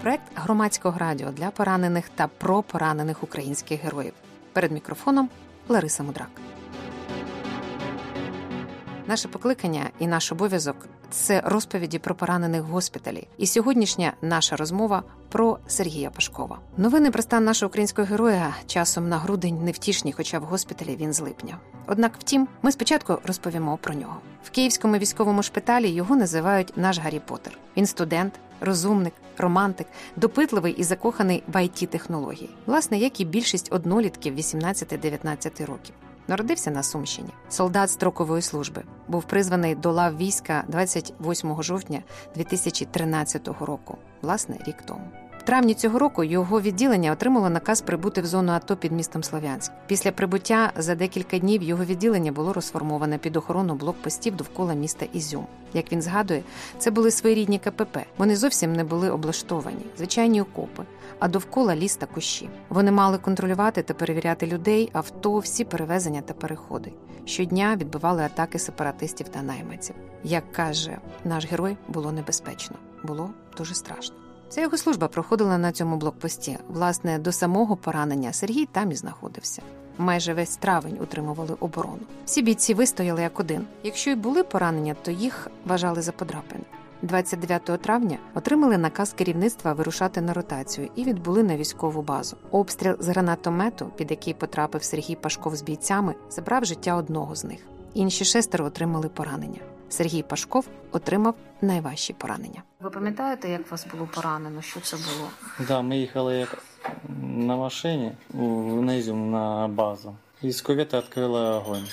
проект громадського радіо для поранених та про поранених українських героїв. Перед мікрофоном Лариса Мудрак. Наше покликання і наш обов'язок – це розповіді про поранених в госпіталі. І сьогоднішня наша розмова про Сергія Пашкова. Новини про стан нашого українського героя часом на грудень невтішні, хоча в госпіталі він з липня. Однак, втім, ми спочатку розповімо про нього. В Київському військовому шпиталі його називають «наш Гаррі Поттер». Він студент, розумник, романтик, допитливий і закоханий в IT-технології. Власне, як і більшість однолітків 18-19 років. Народився на Сумщині. Солдат строкової служби. Був призваний до лав війська 28 жовтня 2013 року. Власне, рік тому. В травні цього року його відділення отримало наказ прибути в зону АТО під містом Слов'янськ. Після прибуття за декілька днів його відділення було розформоване під охорону блокпостів довкола міста Ізюм. Як він згадує, це були своєрідні КПП. Вони зовсім не були облаштовані. Звичайні окопи, а довкола ліс та кущі. Вони мали контролювати та перевіряти людей, авто, всі перевезення та переходи. Щодня відбивали атаки сепаратистів та найманців. Як каже наш герой, було небезпечно. Було дуже страшно. Ця його служба проходила на цьому блокпості. Власне, до самого поранення Сергій там і знаходився. Майже весь травень утримували оборону. Всі бійці вистояли як один. Якщо й були поранення, то їх вважали за подряпини. 29 травня отримали наказ керівництва вирушати на ротацію і відбули на військову базу. Обстріл з гранатомету, під який потрапив Сергій Пашков з бійцями, забрав життя одного з них. Інші 6 отримали поранення. Сергій Пашков отримав найважчі поранення. Ви пам'ятаєте, як вас було поранено? Що це було? Так, ми їхали на машині на Ізюм, на базу. І з кювети відкрили огонь.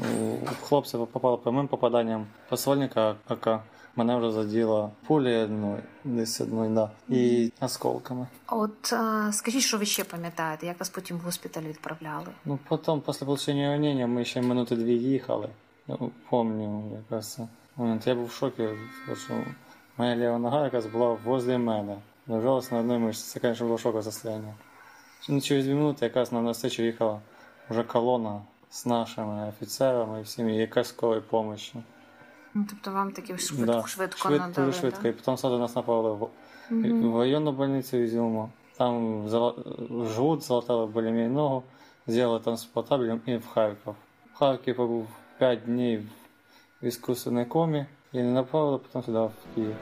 У хлопця попало прямим попаданням посольника АК. Мене вже заділо пулі одної, і осколками. От скажіть, що ви ще пам'ятаєте? Як вас потім в госпіталь відправляли? Потім, після отримання ранення, ми ще минути 2 їхали. Я пам'ятаю, якраз момент. Я був в шокі, тому що моя ліва нога якраз була возле мене. Лежалася на одній мишці. Це, звісно, було шокове состояние. Через 2 минути якраз нам на встречу їхала вже колона з нашими офіцерами і всіми, яка скорої допомоги. Тобто вам таки швидко надали, швидко. І потім сразу нас направили в районну больницю Ізюму. Там жгут, залатали более-менее ногу, зробили транспортабелем і в Харків. В Харкові побув 5 днів в іскусственній комі і не направили потім сюди, в Київ.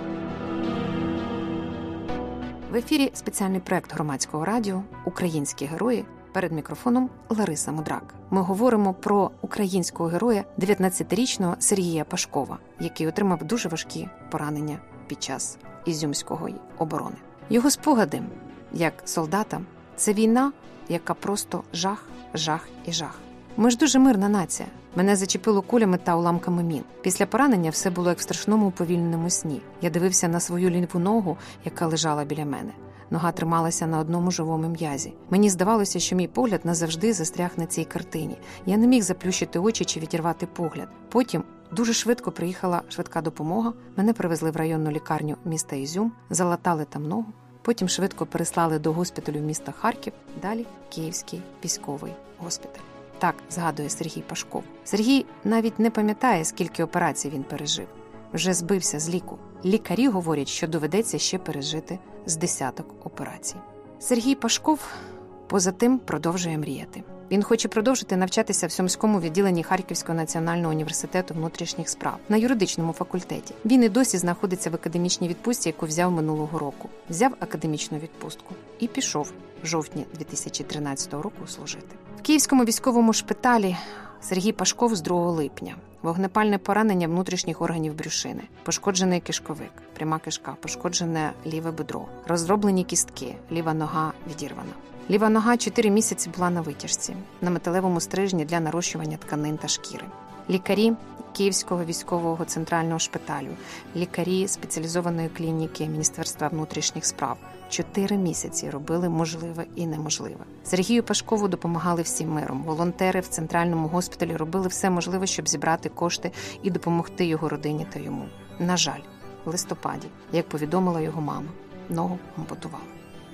В ефірі спеціальний проект громадського радіо «Українські герої». Перед мікрофоном Лариса Мудрак. Ми говоримо про українського героя 19-річного Сергія Пашкова, який отримав дуже важкі поранення під час Ізюмської оборони. Його спогади, як солдата, це війна, яка просто жах, жах і жах. Ми ж дуже мирна нація. Мене зачепило кулями та уламками мін. Після поранення все було як в страшному уповільненому сні. Я дивився на свою ліву ногу, яка лежала біля мене. Нога трималася на одному живому м'язі. Мені здавалося, що мій погляд назавжди застряг на цій картині. Я не міг заплющити очі чи відірвати погляд. Потім дуже швидко приїхала швидка допомога. Мене привезли в районну лікарню міста Ізюм, залатали там ногу. Потім швидко переслали до госпіталю міста Харків, далі Київський військовий госпіталь. Так згадує Сергій Пашков. Сергій навіть не пам'ятає, скільки операцій він пережив. Вже збився з ліку. Лікарі говорять, що доведеться ще пережити з 10 операцій. Сергій Пашков, поза тим, продовжує мріяти. Він хоче продовжити навчатися в Сумському відділенні Харківського національного університету внутрішніх справ на юридичному факультеті. Він і досі знаходиться в академічній відпустці, яку взяв минулого року. Взяв академічну відпустку і пішов в жовтні 2013 року служити. В Київському військовому шпиталі Сергій Пашков з 2 липня. Вогнепальне поранення внутрішніх органів брюшини, пошкоджений кишковик, пряма кишка, пошкоджене ліве бедро, роздроблені кістки, ліва нога відірвана. Ліва нога 4 місяці була на витяжці, на металевому стрижні для нарощування тканин та шкіри. Лікарі Київського військового центрального шпиталю, лікарі спеціалізованої клініки Міністерства внутрішніх справ 4 місяці робили можливе і неможливе. Сергію Пашкову допомагали всім миром. Волонтери в центральному госпіталі робили все можливе, щоб зібрати кошти і допомогти його родині та йому. На жаль, в листопаді, як повідомила його мама, ногу ампутували.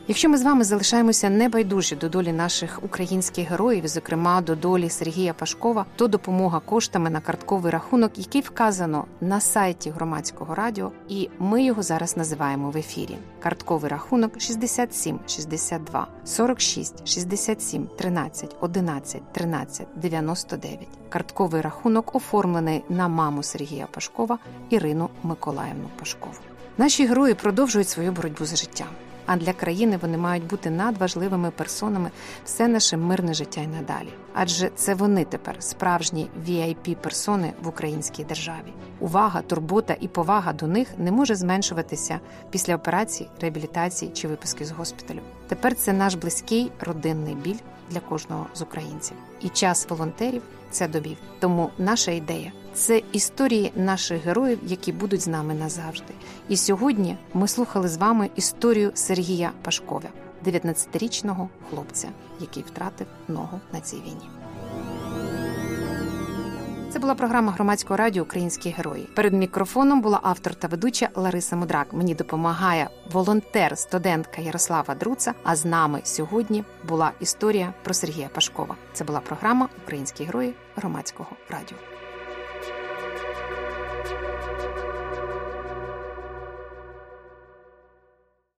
Якщо ми з вами залишаємося небайдужі до долі наших українських героїв, зокрема до долі Сергія Пашкова, то допомога коштами на картковий рахунок, який вказано на сайті Громадського радіо, і ми його зараз називаємо в ефірі. Картковий рахунок 67 62 46 67 13 11 13 99. Картковий рахунок оформлений на маму Сергія Пашкова Ірину Миколаївну Пашкову. Наші герої продовжують свою боротьбу за життя. А для країни вони мають бути надважливими персонами все наше мирне життя й надалі. Адже це вони тепер справжні VIP-персони в українській державі. Увага, турбота і повага до них не може зменшуватися після операцій, реабілітації чи виписки з госпіталю. Тепер це наш близький родинний біль для кожного з українців. І час волонтерів це довів. Тому наша ідея – це історії наших героїв, які будуть з нами назавжди. І сьогодні ми слухали з вами історію Сергія Пашкова, 19-річного хлопця, який втратив ногу на цій війні. Це була програма Громадського радіо «Українські герої». Перед мікрофоном була автор та ведуча Лариса Мудрак. Мені допомагає волонтер, студентка Ярослава Друца, а з нами сьогодні була історія про Сергія Пашкова. Це була програма «Українські герої» Громадського радіо.